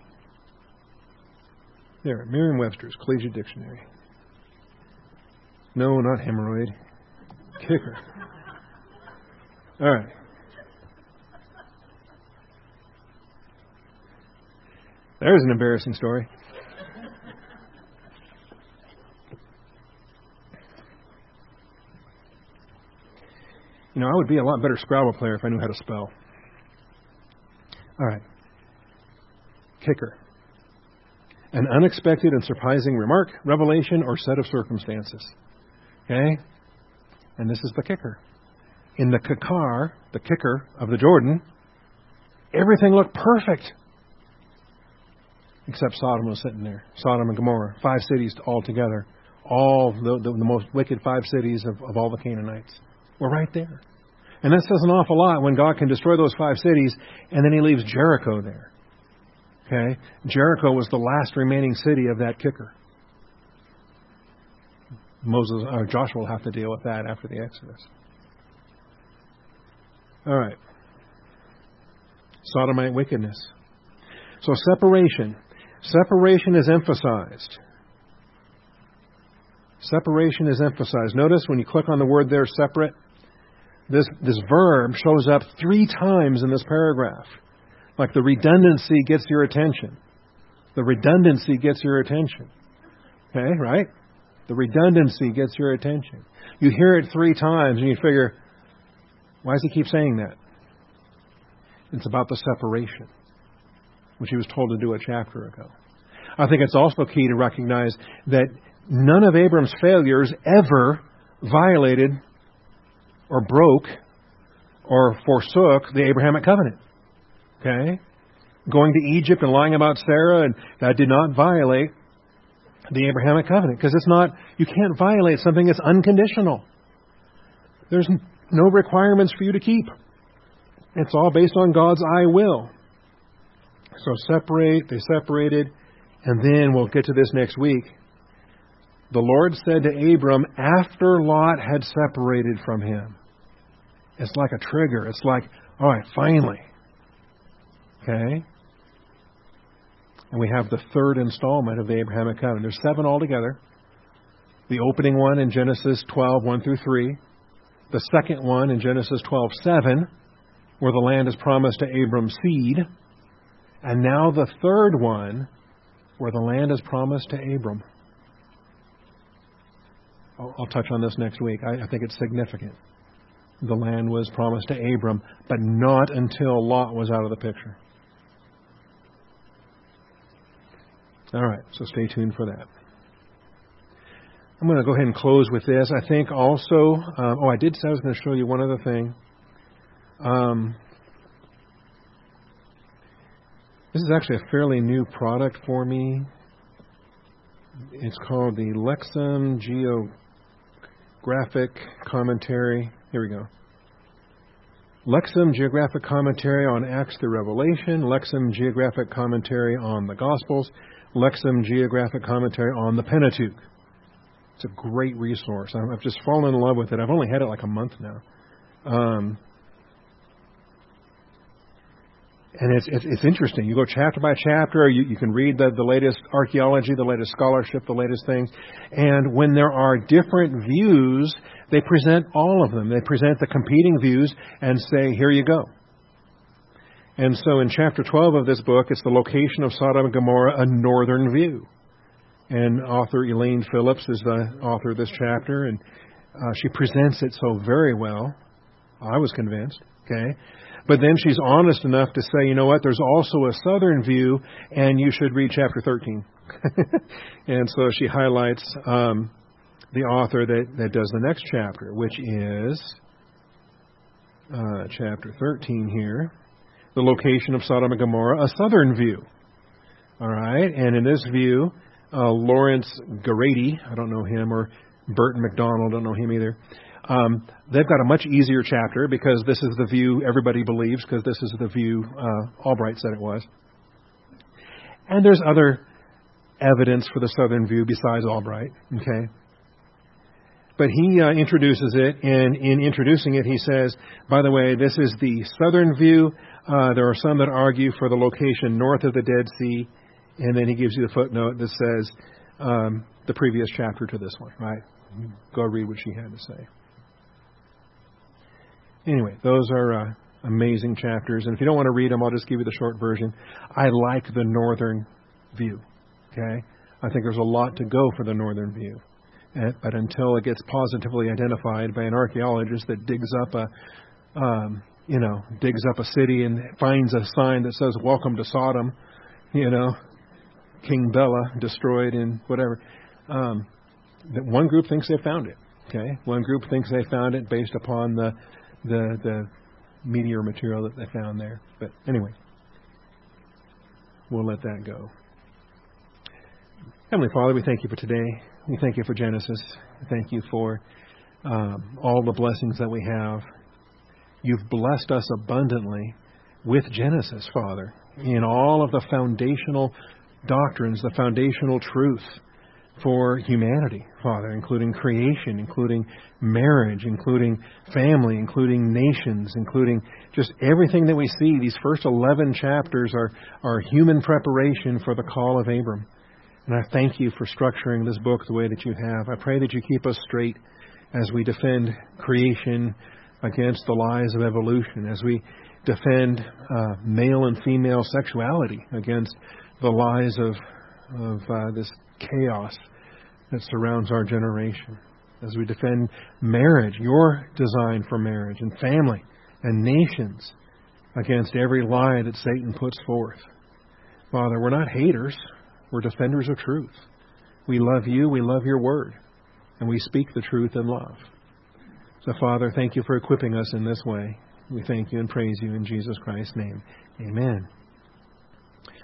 There, Merriam-Webster's Collegiate Dictionary. No, not hemorrhoid. Kicker. All right. There's an embarrassing story. You know, I would be a lot better Scrabble player if I knew how to spell. All right. kicker. An unexpected and surprising remark, revelation, or set of circumstances. Okay? And this is the kicker. In the Kikar, the kicker of the Jordan, everything looked perfect. Except Sodom was sitting there. Sodom and Gomorrah. Five cities all together. All the, the, the most wicked five cities of, of all the Canaanites were right there. And that says an awful lot when God can destroy those five cities and then He leaves Jericho there. Okay? Jericho was the last remaining city of that kicker. Moses or Joshua will have to deal with that after the Exodus. All right. Sodomite wickedness. So separation. Separation is emphasized. Separation is emphasized. Notice when you click on the word there, separate, this, this verb shows up three times in this paragraph. Like the redundancy gets your attention. The redundancy gets your attention. Okay, right? The redundancy gets your attention. You hear it three times and you figure, why does he keep saying that? It's about the separation, which he was told to do a chapter ago. I think it's also key to recognize that none of Abram's failures ever violated or broke or forsook the Abrahamic covenant. Okay? Going to Egypt and lying about Sarah, and that did not violate the Abrahamic covenant. Because it's not, you can't violate something that's unconditional. There's no requirements for you to keep. It's all based on God's I will. So separate, they separated, and then we'll get to this next week. The Lord said to Abram after Lot had separated from him. It's like a trigger. It's like, all right, finally. Okay? And we have the third installment of the Abrahamic covenant. There's seven altogether. The opening one in Genesis twelve, one through three. The second one in Genesis twelve, seven, where the land is promised to Abram's seed. And now the third one, where the land is promised to Abram. I'll, I'll touch on this next week. I, I think it's significant. The land was promised to Abram, but not until Lot was out of the picture. All right, so stay tuned for that. I'm going to go ahead and close with this. I think also, um, oh, I did say I was going to show you one other thing. Um, this is actually a fairly new product for me. It's called the Lexham Geographic Commentary. Here we go. Lexham Geographic Commentary on Acts through Revelation. Lexham Geographic Commentary on the Gospels. Lexham Geographic Commentary on the Pentateuch. It's a great resource. I've just fallen in love with it. I've only had it like a month now. Um, and it's, it's it's interesting. You go chapter by chapter. You, you can read the, the latest archaeology, the latest scholarship, the latest things. And when there are different views, they present all of them. They present the competing views and say, here you go. And so in chapter twelve of this book, it's the location of Sodom and Gomorrah, a northern view. And author Elaine Phillips is the author of this chapter, and uh, she presents it so very well. I was convinced, okay? But then she's honest enough to say, you know what, there's also a southern view, and you should read chapter thirteen. And so she highlights um, the author that, that does the next chapter, which is uh, chapter thirteen here. The location of Sodom and Gomorrah, a southern view. All right, and in this view, uh, Lawrence Garady, I don't know him, or Burton McDonald, don't know him either. Um, they've got a much easier chapter because this is the view everybody believes, because this is the view uh, Albright said it was. And there's other evidence for the southern view besides Albright, okay? But he uh, introduces it, and in introducing it, he says, by the way, this is the southern view. Uh, there are some that argue for the location north of the Dead Sea, and then he gives you the footnote that says um, the previous chapter to this one, right? Go read what she had to say. Anyway, those are uh, amazing chapters, and if you don't want to read them, I'll just give you the short version. I like the northern view, okay? I think there's a lot to go for the northern view. But until it gets positively identified by an archaeologist that digs up a, um, you know, digs up a city and finds a sign that says "Welcome to Sodom," you know, King Bela destroyed in whatever. Um, one group thinks they found it. Okay, one group thinks they found it based upon the the the meteor material that they found there. But anyway, we'll let that go. Heavenly Father, we thank you for today. We thank you for Genesis. We thank you for um, all the blessings that we have. You've blessed us abundantly with Genesis, Father, in all of the foundational doctrines, the foundational truth for humanity, Father, including creation, including marriage, including family, including nations, including just everything that we see. These first eleven chapters are, are human preparation for the call of Abram. And I thank you for structuring this book the way that you have. I pray that you keep us straight as we defend creation against the lies of evolution, as we defend uh, male and female sexuality against the lies of, of uh, this chaos that surrounds our generation, as we defend marriage, your design for marriage, and family and nations against every lie that Satan puts forth. Father, we're not haters. We're defenders of truth. We love you. We love your word. And we speak the truth in love. So, Father, thank you for equipping us in this way. We thank you and praise you in Jesus Christ's name. Amen.